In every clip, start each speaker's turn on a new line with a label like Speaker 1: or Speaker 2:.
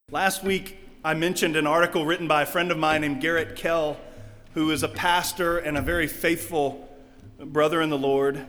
Speaker 1: Last week, I mentioned an article written by a friend of mine named Garrett Kell, who is a pastor and a very faithful brother in the Lord.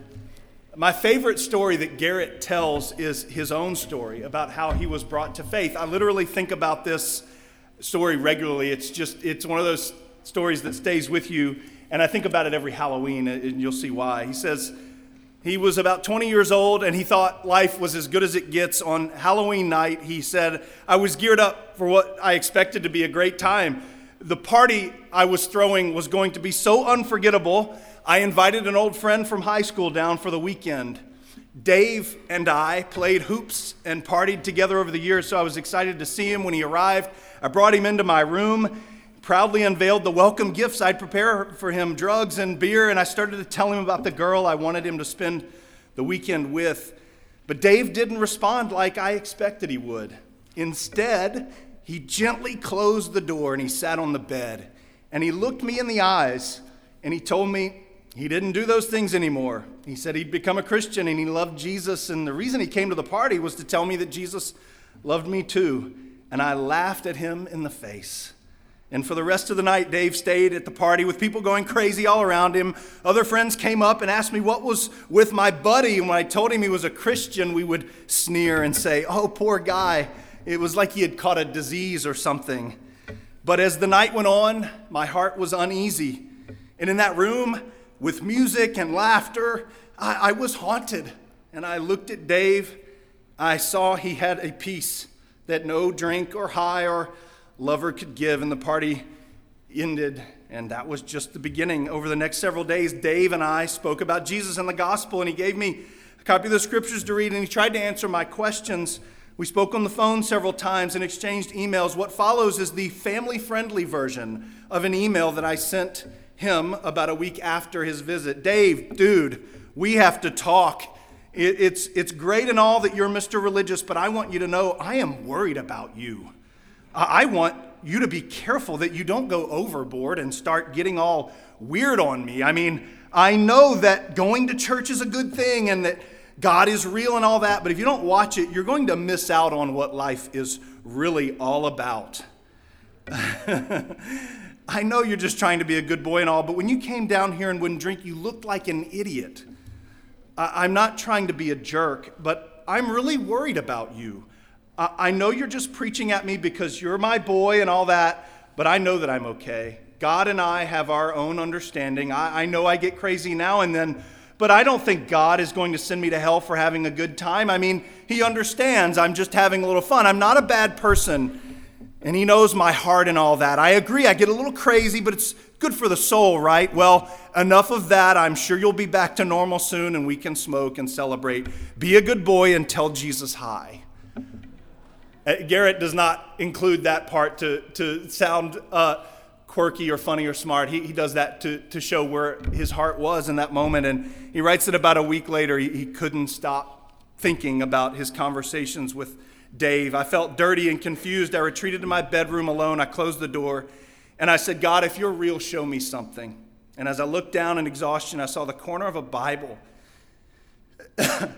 Speaker 1: My favorite story that Garrett tells is his own story about how he was brought to faith. I literally think about this story regularly. It's one of those stories that stays with you, and I think about it every Halloween, and you'll see why. He says he was about 20 years old, and he thought life was as good as it gets. On Halloween night, he said, I was geared up for what I expected to be a great time. The party I was throwing was going to be so unforgettable, I invited an old friend from high school down for the weekend. Dave and I played hoops and partied together over the years, so I was excited to see him when he arrived. I brought him into my room, proudly unveiled the welcome gifts I'd prepare for him, drugs and beer, and I started to tell him about the girl I wanted him to spend the weekend with. But Dave didn't respond like I expected he would. Instead, he gently closed the door and he sat on the bed, and he looked me in the eyes and he told me he didn't do those things anymore. He said he'd become a Christian and he loved Jesus, and the reason he came to the party was to tell me that Jesus loved me too. And I laughed at him in the face. And for the rest of the night, Dave stayed at the party with people going crazy all around him. Other friends came up and asked me what was with my buddy. And when I told him he was a Christian, we would sneer and say, oh, poor guy. It was like he had caught a disease or something. But as the night went on, my heart was uneasy. And in that room, with music and laughter, I was haunted. And I looked at Dave. I saw he had a peace that no drink or high or lover could give, and the party ended, and that was just the beginning. Over the next several days, Dave and I spoke about Jesus and the gospel, and he gave me a copy of the scriptures to read, and he tried to answer my questions. We spoke on the phone several times and exchanged emails. What follows is the family-friendly version of an email that I sent him about a week after his visit. Dave, dude, we have to talk. It's great and all that you're Mr. Religious, but I want you to know I am worried about you. I want you to be careful that you don't go overboard and start getting all weird on me. I mean, I know that going to church is a good thing and that God is real and all that, but if you don't watch it, you're going to miss out on what life is really all about. I know you're just trying to be a good boy and all, but when you came down here and wouldn't drink, you looked like an idiot. I'm not trying to be a jerk, but I'm really worried about you. I know you're just preaching at me because you're my boy and all that, but I know that I'm okay. God and I have our own understanding. I know I get crazy now and then, but I don't think God is going to send me to hell for having a good time. I mean, he understands I'm just having a little fun. I'm not a bad person, and he knows my heart and all that. I agree, I get a little crazy, but it's good for the soul, right? Well, enough of that. I'm sure you'll be back to normal soon, and we can smoke and celebrate. Be a good boy and tell Jesus hi. Garrett does not include that part to sound quirky or funny or smart. He does that to show where his heart was in that moment. And he writes that about a week later, he couldn't stop thinking about his conversations with Dave. I felt dirty and confused. I retreated to my bedroom alone. I closed the door. And I said, God, if you're real, show me something. And as I looked down in exhaustion, I saw the corner of a Bible. I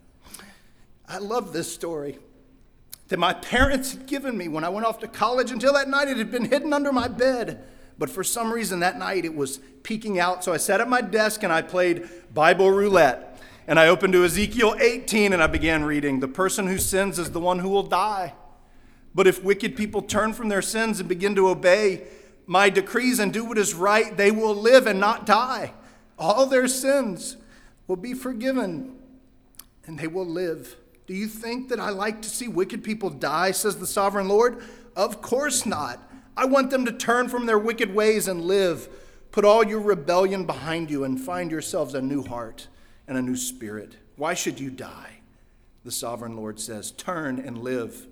Speaker 1: love this story that my parents had given me when I went off to college. Until that night, it had been hidden under my bed. But for some reason, that night, it was peeking out. So I sat at my desk and I played Bible roulette. And I opened to Ezekiel 18 and I began reading. The person who sins is the one who will die. But if wicked people turn from their sins and begin to obey my decrees and do what is right, they will live and not die. All their sins will be forgiven and they will live. Do you think that I like to see wicked people die, says the sovereign Lord? Of course not. I want them to turn from their wicked ways and live. Put all your rebellion behind you and find yourselves a new heart and a new spirit. Why should you die? The sovereign Lord says, turn and live.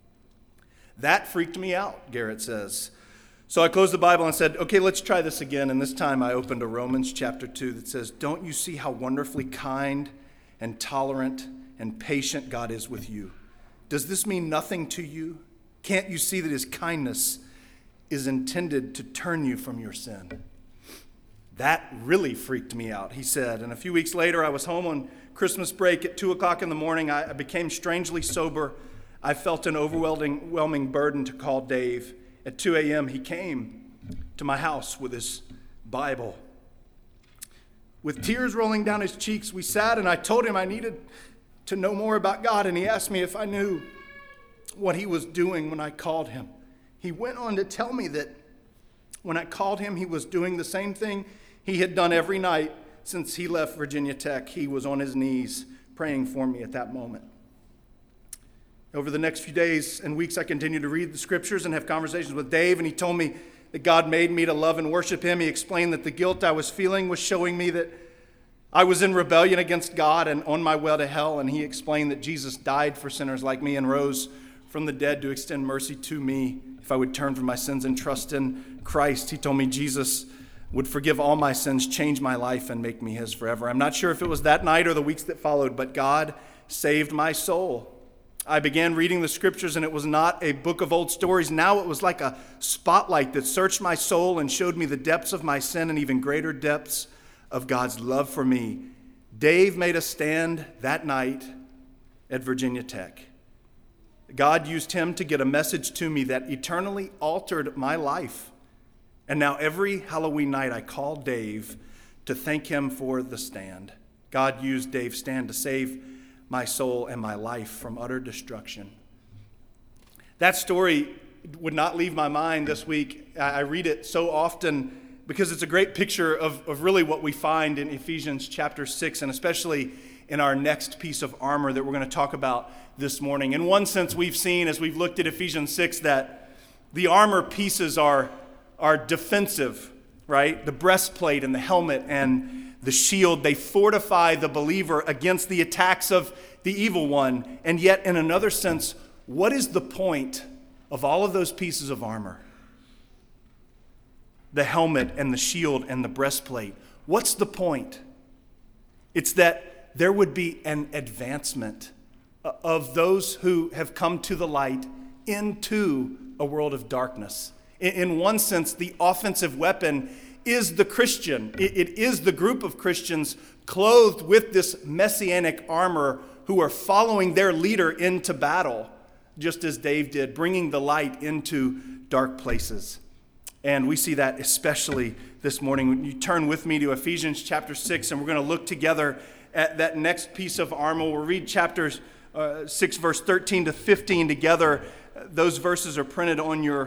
Speaker 1: That freaked me out, Garrett says. So I closed the Bible and said, okay, let's try this again. And this time I opened to Romans chapter 2 that says, don't you see how wonderfully kind and tolerant and patient God is with you? Does this mean nothing to you? Can't you see that his kindness is intended to turn you from your sin? That really freaked me out, he said. And a few weeks later, I was home on Christmas break at 2 o'clock in the morning. I became strangely sober. I felt an overwhelming burden to call Dave. At 2 a.m., he came to my house with his Bible. With tears rolling down his cheeks, we sat, and I told him I needed to know more about God, and he asked me if I knew what he was doing when I called him. He went on to tell me that when I called him, he was doing the same thing he had done every night since he left Virginia Tech. He was on his knees praying for me at that moment. Over the next few days and weeks, I continued to read the scriptures and have conversations with Dave, and he told me that God made me to love and worship him. He explained that the guilt I was feeling was showing me that I was in rebellion against God and on my way to hell, and he explained that Jesus died for sinners like me and rose from the dead to extend mercy to me if I would turn from my sins and trust in Christ. He told me Jesus would forgive all my sins, change my life, and make me his forever. I'm not sure if it was that night or the weeks that followed, but God saved my soul. I began reading the scriptures, and it was not a book of old stories. Now it was like a spotlight that searched my soul and showed me the depths of my sin and even greater depths of God's love for me. Dave made a stand that night at Virginia Tech. God used him to get a message to me that eternally altered my life. And now every Halloween night I call Dave to thank him for the stand. God used Dave's stand to save my soul and my life from utter destruction. That story would not leave my mind this week. I read it so often because it's a great picture of really what we find in Ephesians chapter 6, and especially in our next piece of armor that we're going to talk about this morning. In one sense, we've seen, as we've looked at Ephesians 6, that the armor pieces are defensive, right? The breastplate and the helmet and the shield, they fortify the believer against the attacks of the evil one. And yet, in another sense, what is the point of all of those pieces of armor? The helmet and the shield and the breastplate. What's the point? It's that there would be an advancement of those who have come to the light into a world of darkness. In one sense, the offensive weapon is the Christian. It is the group of Christians clothed with this messianic armor who are following their leader into battle, just as Dave did, bringing the light into dark places. And we see that especially this morning. When you turn with me to Ephesians chapter 6, and we're going to look together at that next piece of armor. We'll read chapters 6, verse 13 to 15 together. Those verses are printed on your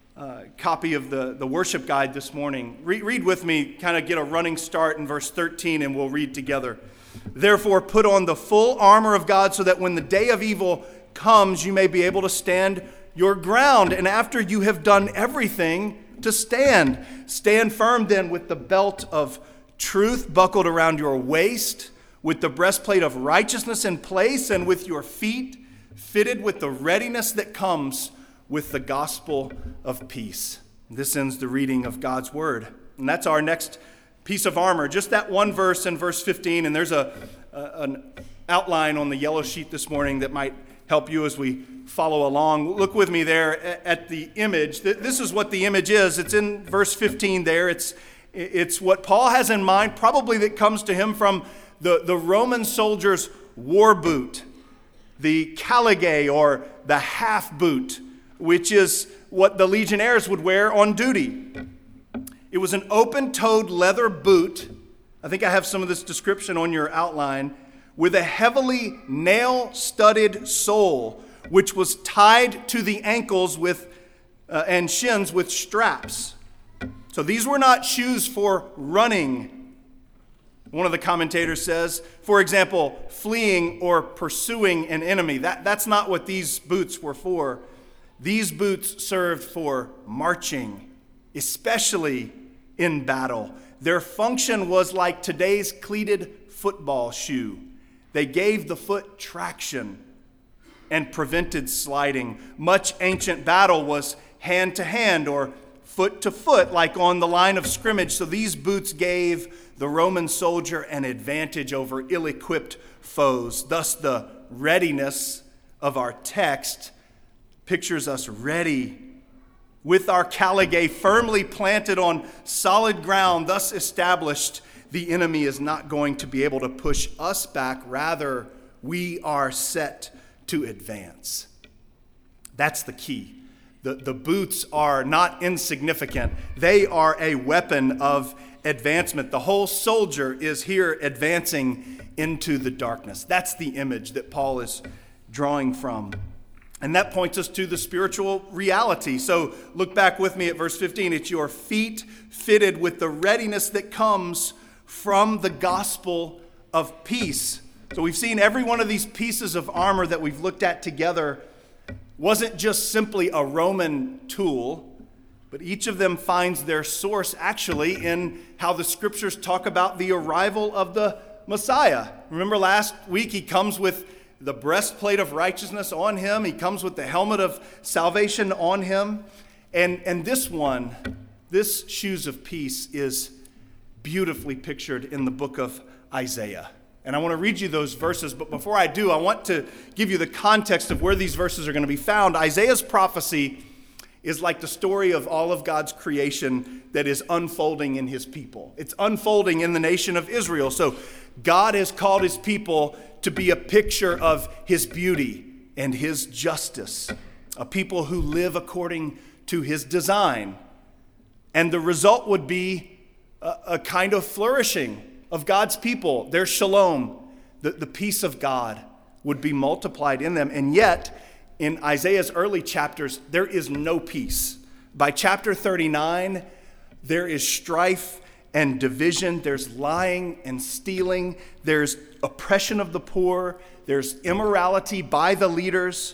Speaker 1: copy of the worship guide this morning. Read with me, kind of get a running start in verse 13, and we'll read together. Therefore, put on the full armor of God so that when the day of evil comes, you may be able to stand your ground. And after you have done everything, to stand. Stand firm then with the belt of truth buckled around your waist, with the breastplate of righteousness in place, and with your feet fitted with the readiness that comes with the gospel of peace. This ends the reading of God's word. And that's our next piece of armor. Just that one verse in verse 15, and there's an outline on the yellow sheet this morning that might help you as we follow along. Look with me there at the image. This is what the image is. It's in verse 15 there. It's what Paul has in mind, probably that comes to him from the Roman soldier's war boot, the caligae, or the half boot, which is what the legionnaires would wear on duty. It was an open-toed leather boot. I think I have some of this description on your outline, with a heavily nail-studded sole, which was tied to the ankles and shins with straps. So these were not shoes for running. One of the commentators says, for example, fleeing or pursuing an enemy. That's not what these boots were for. These boots served for marching, especially in battle. Their function was like today's cleated football shoe. They gave the foot traction and prevented sliding. Much ancient battle was hand to hand or foot to foot, like on the line of scrimmage. So these boots gave the Roman soldier an advantage over ill-equipped foes. Thus, the readiness of our text pictures us ready with our caligae firmly planted on solid ground, thus established. The enemy is not going to be able to push us back. Rather, we are set to advance. That's the key. The boots are not insignificant. They are a weapon of advancement. The whole soldier is here advancing into the darkness. That's the image that Paul is drawing from. And that points us to the spiritual reality. So look back with me at verse 15. It's your feet fitted with the readiness that comes from the gospel of peace. So we've seen every one of these pieces of armor that we've looked at together wasn't just simply a Roman tool, but each of them finds their source actually in how the scriptures talk about the arrival of the Messiah. Remember last week he comes with the breastplate of righteousness on him. He comes with the helmet of salvation on him. And this shoes of peace is beautifully pictured in the book of Isaiah. And I want to read you those verses, but before I do, I want to give you the context of where these verses are going to be found. Isaiah's prophecy is like the story of all of God's creation that is unfolding in his people. It's unfolding in the nation of Israel. So God has called his people to be a picture of his beauty and his justice, a people who live according to his design. And the result would be a kind of flourishing of God's people, their shalom, the peace of God would be multiplied in them. And yet, in Isaiah's early chapters, there is no peace. By chapter 39, there is strife and division. There's lying and stealing. There's oppression of the poor. There's immorality by the leaders.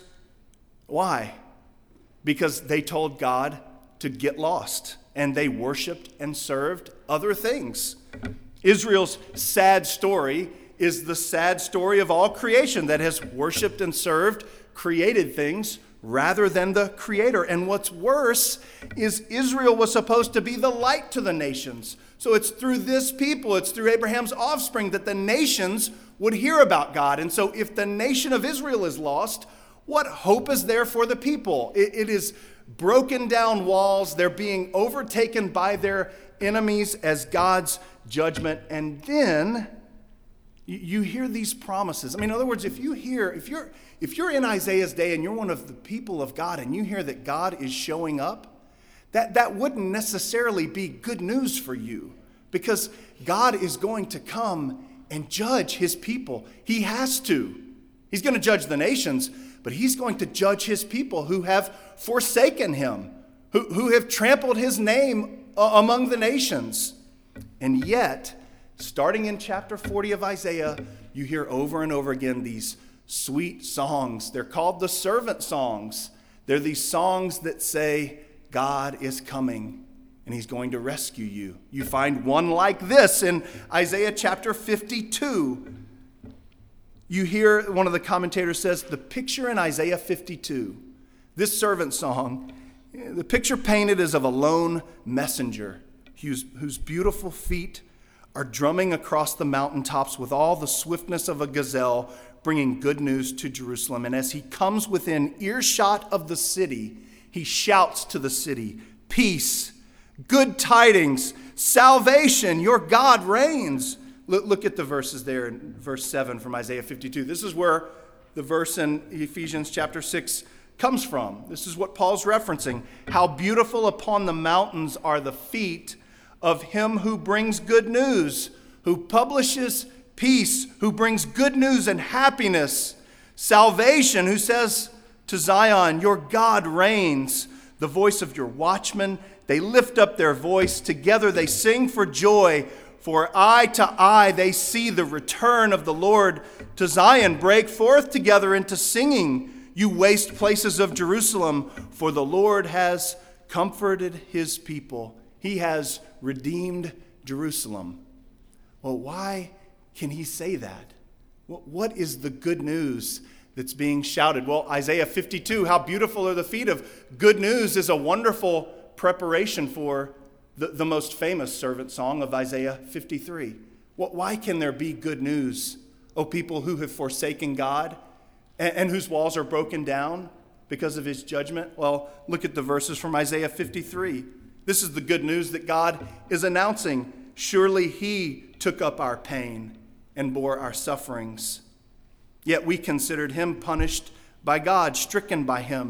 Speaker 1: Why? Because they told God to get lost, and they worshiped and served other things. Israel's sad story is the sad story of all creation that has worshiped and served created things rather than the Creator. And what's worse is Israel was supposed to be the light to the nations. So it's through this people, it's through Abraham's offspring that the nations would hear about God. And so if the nation of Israel is lost, what hope is there for the people? It is broken down walls. They're being overtaken by their enemies as God's judgment. And then you hear these promises. I mean, in other words, if you're in Isaiah's day and you're one of the people of God and you hear that God is showing up, that wouldn't necessarily be good news for you, because God is going to come and judge his people. He has to. He's going to judge the nations, but he's going to judge his people who have forsaken him, who have trampled his name among the nations. And yet, starting in chapter 40 of Isaiah, you hear over and over again these sweet songs. They're called the servant songs. They're these songs that say, God is coming and he's going to rescue you. You find one like this in Isaiah chapter 52. You hear, one of the commentators says, the picture in Isaiah 52, this servant song, the picture painted is of a lone messenger whose beautiful feet are drumming across the mountaintops with all the swiftness of a gazelle, bringing good news to Jerusalem. And as he comes within earshot of the city, he shouts to the city, peace, good tidings, salvation, your God reigns. Look at the verses there in verse 7 from Isaiah 52. This is where the verse in Ephesians chapter 6 comes from. This is what Paul's referencing. How beautiful upon the mountains are the feet of him who brings good news, who publishes peace, who brings good news and happiness, salvation, who says to Zion, your God reigns. The voice of your watchmen, they lift up their voice. Together they sing for joy. For eye to eye they see the return of the Lord to Zion. Break forth together into singing, you waste places of Jerusalem, for the Lord has comforted his people. He has redeemed Jerusalem. Well, why can he say that? What is the good news that's being shouted? Well, Isaiah 52, how beautiful are the feet of good news, is a wonderful preparation for the most famous servant song of Isaiah 53. Why can there be good news, O people who have forsaken God and whose walls are broken down because of his judgment? Well, look at the verses from Isaiah 53. This is the good news that God is announcing. Surely he took up our pain and bore our sufferings. Yet we considered him punished by God, stricken by him,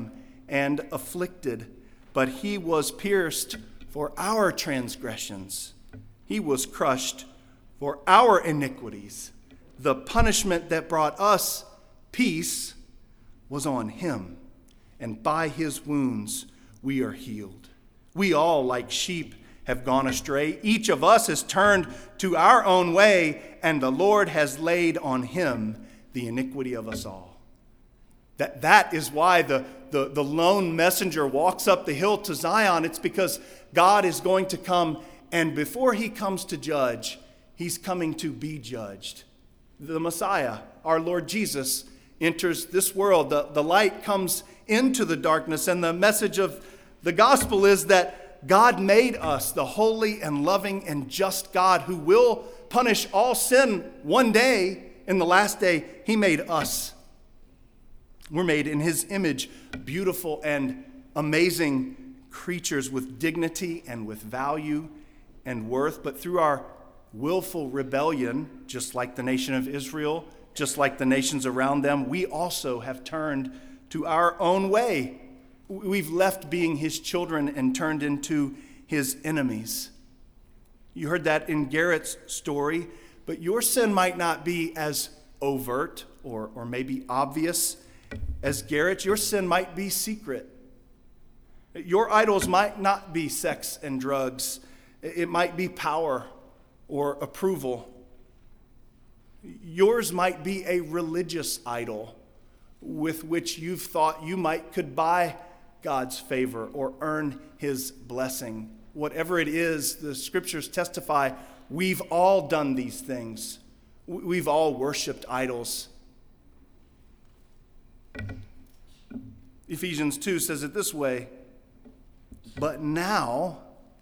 Speaker 1: and afflicted, but he was pierced for our transgressions. He was crushed for our iniquities. The punishment that brought us peace was on him, and by his wounds we are healed. We all, like sheep, have gone astray. Each of us has turned to our own way, and the Lord has laid on him the iniquity of us all. That is why the lone messenger walks up the hill to Zion. It's because God is going to come, and before he comes to judge, he's coming to be judged. The Messiah, our Lord Jesus, enters this world. The light comes into the darkness, and the message of the gospel is that God made us the holy and loving and just God who will punish all sin one day. In the last day, he made us. We're made in his image, beautiful and amazing creatures with dignity and with value and worth. But through our willful rebellion, just like the nation of Israel, just like the nations around them, we also have turned to our own way. We've left being his children and turned into his enemies. You heard that in Garrett's story, but your sin might not be as overt or maybe obvious as Garrett's. Your sin might be secret. Your idols might not be sex and drugs. It might be power or approval. Yours might be a religious idol with which you've thought you could buy God's favor or earn his blessing. Whatever it is, the scriptures testify we've all done these things. We've all worshiped idols. Ephesians 2 says it this way, but now,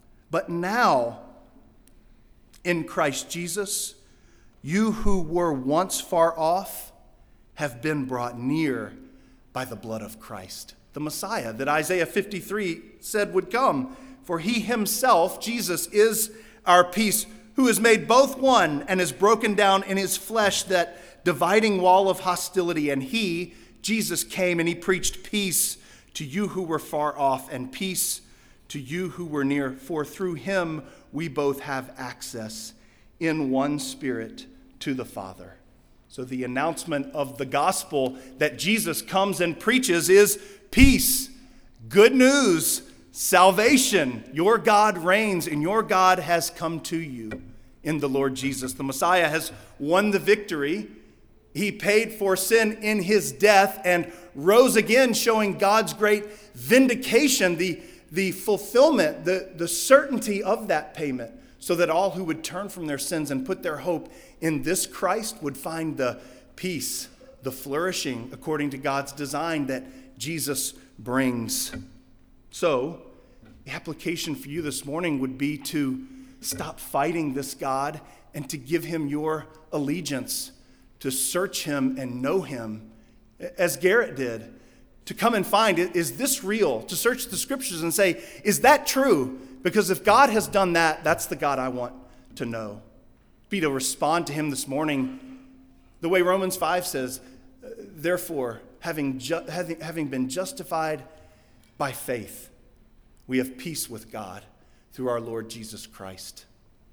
Speaker 1: in Christ Jesus, you who were once far off have been brought near by the blood of Christ, the Messiah that Isaiah 53 said would come. For he himself, Jesus, is our peace, who has made both one and has broken down in his flesh that dividing wall of hostility. And he, Jesus, came and he preached peace to you who were far off and peace to you who were near. For through him we both have access in one Spirit to the Father. So the announcement of the gospel that Jesus comes and preaches is peace, good news, salvation. Your God reigns and your God has come to you in the Lord Jesus. The Messiah has won the victory. He paid for sin in his death and rose again, showing God's great vindication, the fulfillment, the certainty of that payment, so that all who would turn from their sins and put their hope in this Christ would find the peace, the flourishing according to God's design that Jesus brings. So, the application for you this morning would be to stop fighting this God and to give him your allegiance, to search him and know him, as Garrett did, to come and find, is this real? To search the scriptures and say, is that true? Because if God has done that, that's the God I want to know. Be to respond to him this morning the way Romans 5 says, therefore, having been justified by faith, we have peace with God through our Lord Jesus Christ.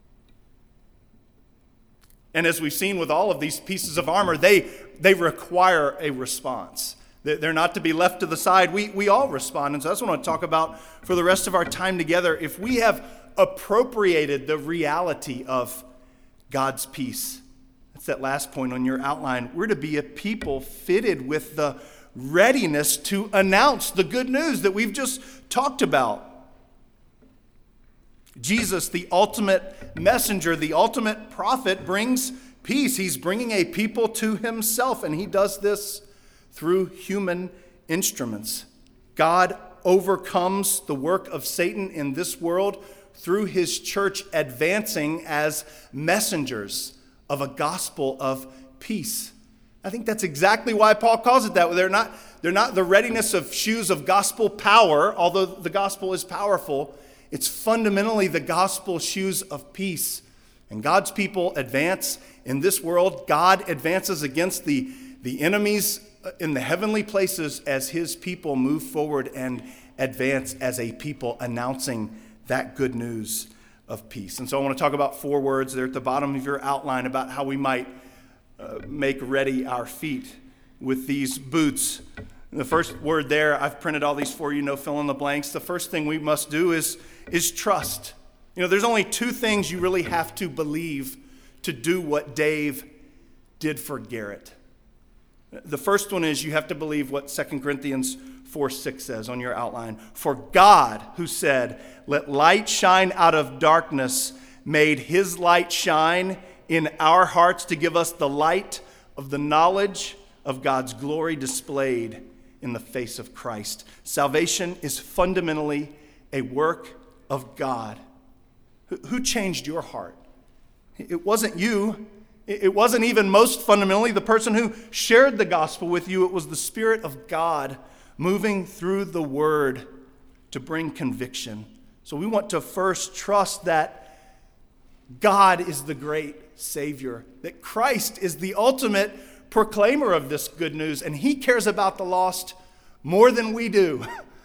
Speaker 1: And as we've seen with all of these pieces of armor, they require a response. They're not to be left to the side. We all respond. And so that's what I want to talk about for the rest of our time together. If we have appropriated the reality of God's peace, that's that last point on your outline, we're to be a people fitted with the readiness to announce the good news that we've just talked about. Jesus, the ultimate messenger, the ultimate prophet, brings peace. He's bringing a people to himself, and he does this through human instruments. God overcomes the work of Satan in this world through his church advancing as messengers of a gospel of peace. I think that's exactly why Paul calls it that. They're not the readiness of shoes of gospel power, although the gospel is powerful. It's fundamentally the gospel shoes of peace. And God's people advance in this world. God advances against the enemies in the heavenly places as his people move forward and advance as a people announcing that good news of peace. And so I want to talk about 4 words there at the bottom of your outline about how we might make ready our feet with these boots. And the first word there, I've printed all these for you, no fill in the blanks. The first thing we must do is trust. You know, there's only 2 things you really have to believe to do what Dave did for Garrett. The first one is you have to believe what 2 Corinthians 4:6 says on your outline. For God, who said, "Let light shine out of darkness," made his light shine in our hearts to give us the light of the knowledge of God's glory displayed in the face of Christ. Salvation is fundamentally a work of God. Who changed your heart? It wasn't you. It wasn't even most fundamentally the person who shared the gospel with you. It was the Spirit of God moving through the Word to bring conviction. So we want to first trust that God is the great Savior, that Christ is the ultimate proclaimer of this good news, and he cares about the lost more than we do.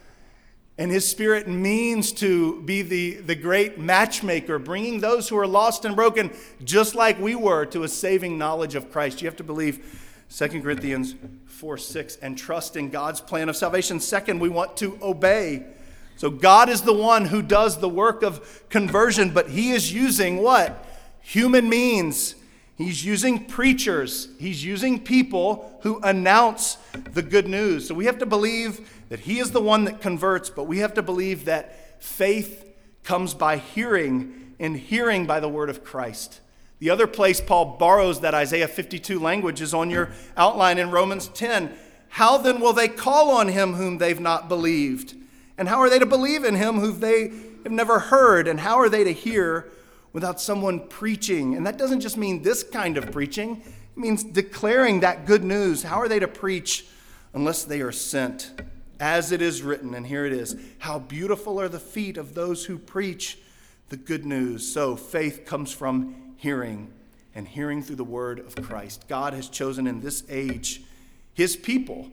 Speaker 1: And his Spirit means to be the great matchmaker, bringing those who are lost and broken, just like we were, to a saving knowledge of Christ. You have to believe 2 Corinthians 4:6 and trust in God's plan of salvation. Second, we want to obey. So God is the one who does the work of conversion, but he is using what? Human means. He's using preachers. He's using people who announce the good news. So we have to believe that he is the one that converts, but we have to believe that faith comes by hearing, and hearing by the word of Christ. The other place Paul borrows that Isaiah 52 language is on your outline in Romans 10. How then will they call on him whom they've not believed? And how are they to believe in him whom they have never heard? And how are they to hear without someone preaching? And that doesn't just mean this kind of preaching. It means declaring that good news. How are they to preach unless they are sent? As it is written, and here it is, how beautiful are the feet of those who preach the good news. So faith comes from hearing, and hearing through the word of Christ. God has chosen in this age his people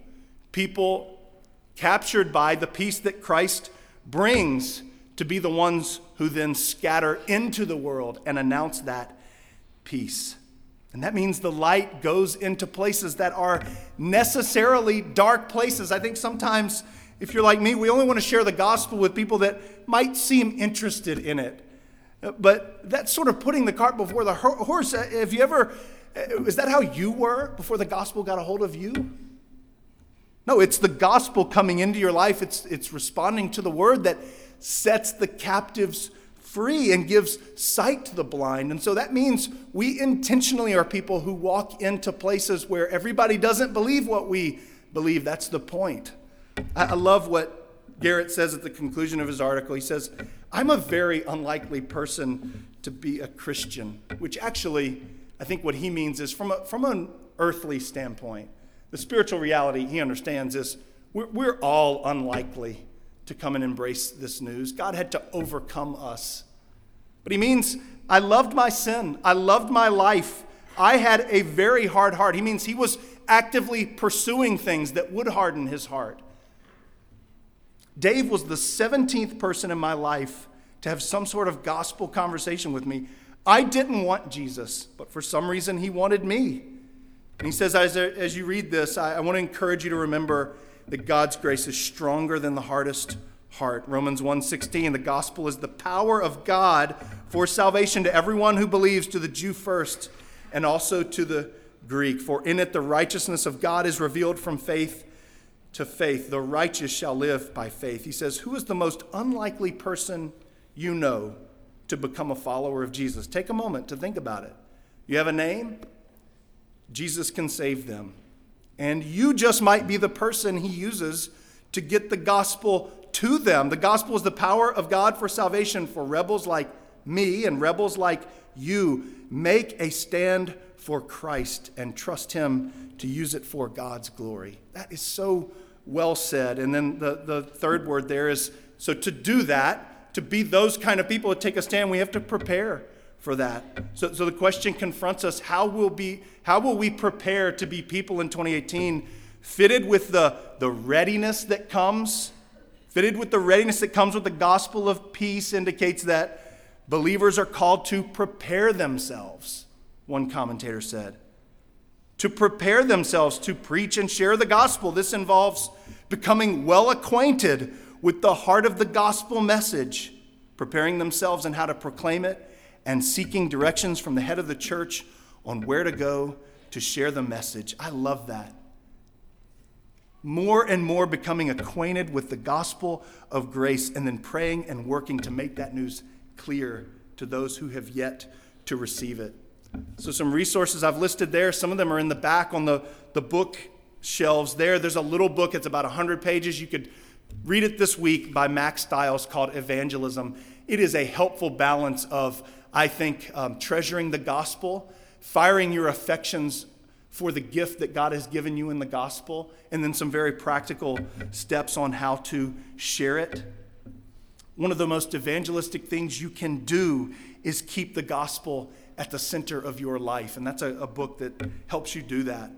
Speaker 1: captured by the peace that Christ brings, to be the ones who then scatter into the world and announce that peace. And that means the light goes into places that are necessarily dark places. I think sometimes, if you're like me, we only want to share the gospel with people that might seem interested in it. But that's sort of putting the cart before the horse. Is that how you were before the gospel got a hold of you? No, it's the gospel coming into your life. It's responding to the word that sets the captives free and gives sight to the blind. And so that means we intentionally are people who walk into places where everybody doesn't believe what we believe. That's the point. I love what Garrett says at the conclusion of his article. He says, I'm a very unlikely person to be a Christian, which actually, I think what he means is from an earthly standpoint, the spiritual reality he understands is we're all unlikely to come and embrace this news. God had to overcome us. But he means, I loved my sin. I loved my life. I had a very hard heart. He means he was actively pursuing things that would harden his heart. Dave was the 17th person in my life to have some sort of gospel conversation with me. I didn't want Jesus, but for some reason he wanted me. And he says, as you read this, I want to encourage you to remember that God's grace is stronger than the hardest heart. Romans 1:16, the gospel is the power of God for salvation to everyone who believes, to the Jew first, and also to the Greek. For in it the righteousness of God is revealed from faith to faith. The righteous shall live by faith. He says, who is the most unlikely person you know to become a follower of Jesus? Take a moment to think about it. You have a name? Jesus can save them. And you just might be the person he uses to get the gospel to them. The gospel is the power of God for salvation for rebels like me and rebels like you. Make a stand for Christ and trust him to use it for God's glory. That is so well said. And then the third word there is, so to do that, to be those kind of people to take a stand, we have to prepare for that. So the question confronts us, how will we prepare to be people in 2018 fitted with the readiness that comes. Fitted with the readiness that comes with the gospel of peace indicates that believers are called to prepare themselves, one commentator said. To prepare themselves to preach and share the gospel. This involves becoming well acquainted with the heart of the gospel message, preparing themselves in how to proclaim it, and seeking directions from the head of the church on where to go to share the message. I love that. More and more becoming acquainted with the gospel of grace, and then praying and working to make that news clear to those who have yet to receive it. So some resources I've listed there. Some of them are in the back on the book shelves there. There's a little book. It's about 100 pages. You could read it this week by Max Stiles called Evangelism. It is a helpful balance of, I think, treasuring the gospel, firing your affections for the gift that God has given you in the gospel, and then some very practical steps on how to share it. One of the most evangelistic things you can do is keep the gospel at the center of your life, and that's a book that helps you do that.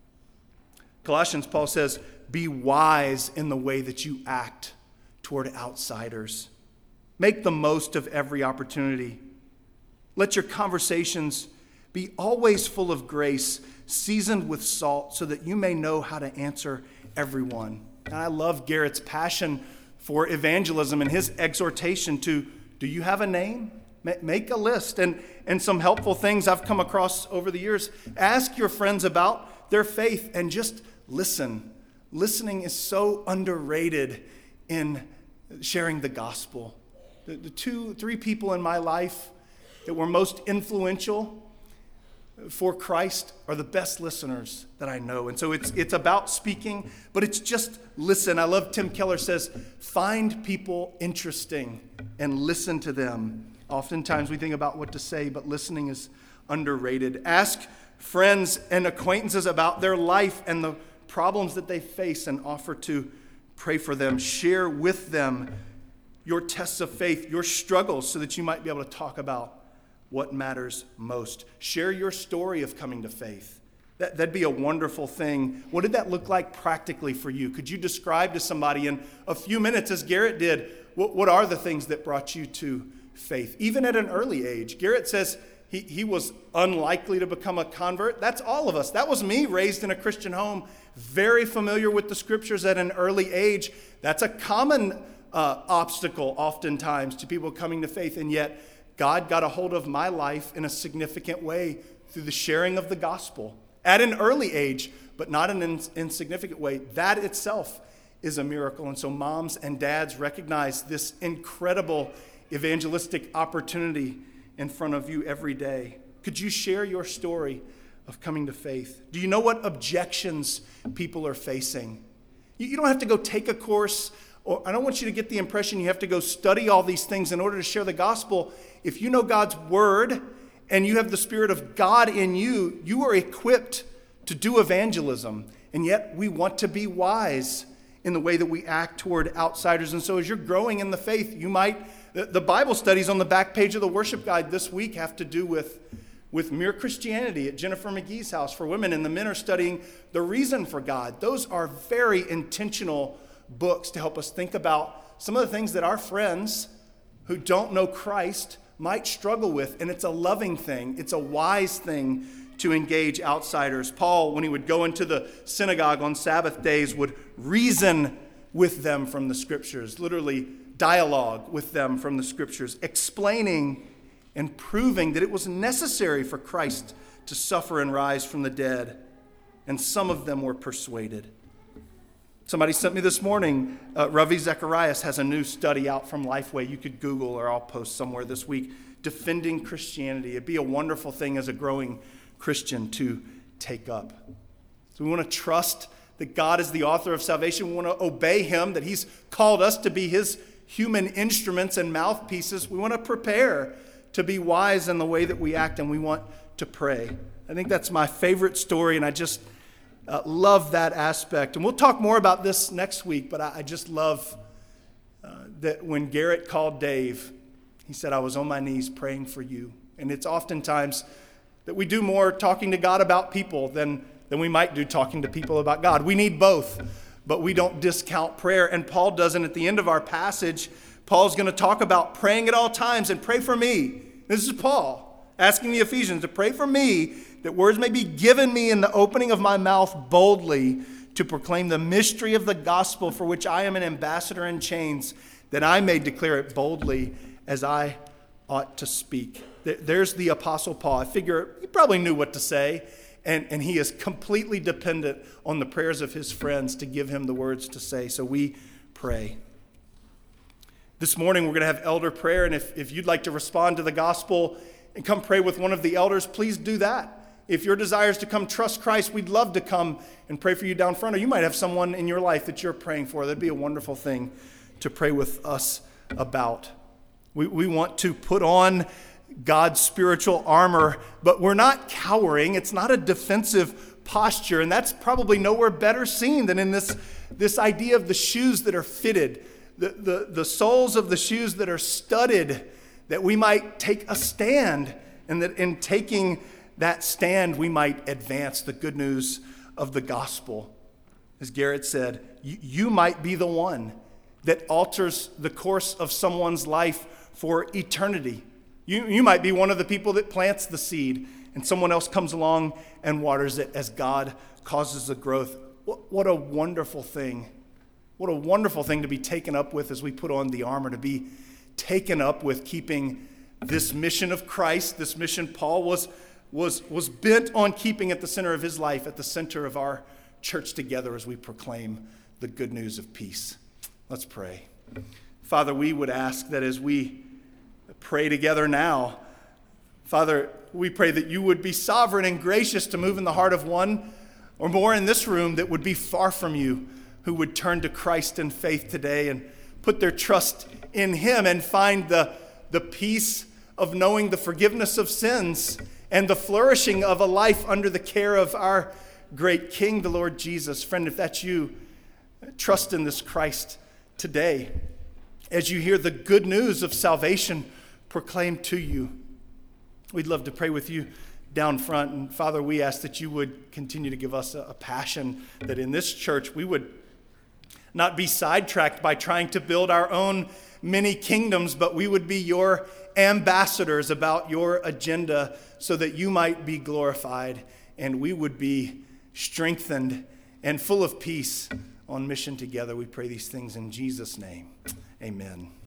Speaker 1: Colossians, Paul says, be wise in the way that you act toward outsiders. Make the most of every opportunity. Let your conversations be always full of grace, seasoned with salt, so that you may know how to answer everyone. And I love Garrett's passion for evangelism and his exhortation to, do you have a name? Make a list. And some helpful things I've come across over the years. Ask your friends about their faith and just listen. Listening is so underrated in sharing the gospel. The 2-3 people in my life that were most influential for Christ are the best listeners that I know. And so it's about speaking, but it's just listen. I love Tim Keller says, find people interesting and listen to them. Oftentimes we think about what to say, but listening is underrated. Ask friends and acquaintances about their life and the problems that they face and offer to pray for them. Share with them your tests of faith, your struggles, so that you might be able to talk about what matters most. Share your story of coming to faith. That'd be a wonderful thing. What did that look like practically for you? Could you describe to somebody in a few minutes, as Garrett did, what are the things that brought you to faith, even at an early age? Garrett says he was unlikely to become a convert. That's all of us. That was me, raised in a Christian home, very familiar with the scriptures at an early age. That's a common obstacle oftentimes to people coming to faith, and yet God got a hold of my life in a significant way through the sharing of the gospel at an early age, but not in an insignificant way. That itself is a miracle. And so moms and dads, recognize this incredible evangelistic opportunity in front of you every day. Could you share your story of coming to faith? Do you know what objections people are facing? You don't have to go take a course, or I don't want you to get the impression you have to go study all these things in order to share the gospel. If you know God's word and you have the Spirit of God in you, you are equipped to do evangelism. And yet we want to be wise in the way that we act toward outsiders. And so as you're growing in the faith, you might, the Bible studies on the back page of the worship guide this week have to do with Mere Christianity at Jennifer McGee's house for women, and the men are studying the reason for God. Those are very intentional books to help us think about some of the things that our friends who don't know Christ might struggle with, and it's a loving thing. It's a wise thing to engage outsiders. Paul, when he would go into the synagogue on Sabbath days, would reason with them from the scriptures, literally dialogue with them from the scriptures, explaining and proving that it was necessary for Christ to suffer and rise from the dead. And some of them were persuaded. Somebody sent me this morning, Ravi Zacharias has a new study out from Lifeway. You could Google, or I'll post somewhere this week, Defending Christianity. It'd be a wonderful thing as a growing Christian to take up. So we want to trust that God is the author of salvation. We want to obey him, that he's called us to be his human instruments and mouthpieces. We want to prepare to be wise in the way that we act, and we want to pray. I think that's my favorite story, and I just love that aspect. And we'll talk more about this next week, but I just love that when Garrett called Dave, he said, I was on my knees praying for you. And it's oftentimes that we do more talking to God about people than than we might do talking to people about God. We need both, but we don't discount prayer. And Paul doesn't. At the end of our passage, Paul's going to talk about praying at all times and pray for me. This is Paul asking the Ephesians to pray for me, that words may be given me in the opening of my mouth boldly to proclaim the mystery of the gospel, for which I am an ambassador in chains, that I may declare it boldly as I ought to speak. There's the Apostle Paul. I figure he probably knew what to say, and he is completely dependent on the prayers of his friends to give him the words to say. So we pray. This morning we're going to have elder prayer, and if you'd like to respond to the gospel and come pray with one of the elders, please do that. If your desire is to come trust Christ, we'd love to come and pray for you down front. Or you might have someone in your life that you're praying for. That'd be a wonderful thing to pray with us about. We want to put on God's spiritual armor, but we're not cowering. It's not a defensive posture, and that's probably nowhere better seen than in this idea of the shoes that are fitted, the soles of the shoes that are studded, that we might take a stand, and that in taking that stand, we might advance the good news of the gospel. As Garrett said, you might be the one that alters the course of someone's life for eternity. You might be one of the people that plants the seed, and someone else comes along and waters it as God causes the growth. What a wonderful thing. What a wonderful thing to be taken up with as we put on the armor, to be taken up with keeping this mission of Christ, this mission Paul was bent on keeping at the center of his life, at the center of our church together as we proclaim the good news of peace. Let's pray. Father, we would ask that as we pray together now, Father, we pray that you would be sovereign and gracious to move in the heart of one or more in this room that would be far from you, who would turn to Christ in faith today and put their trust in him and find the peace of knowing the forgiveness of sins and the flourishing of a life under the care of our great King, the Lord Jesus. Friend, if that's you, trust in this Christ today as you hear the good news of salvation proclaimed to you. We'd love to pray with you down front. And Father, we ask that you would continue to give us a passion, that in this church we would not be sidetracked by trying to build our own many kingdoms, but we would be your ambassadors about your agenda so that you might be glorified and we would be strengthened and full of peace on mission together. We pray these things in Jesus' name. Amen.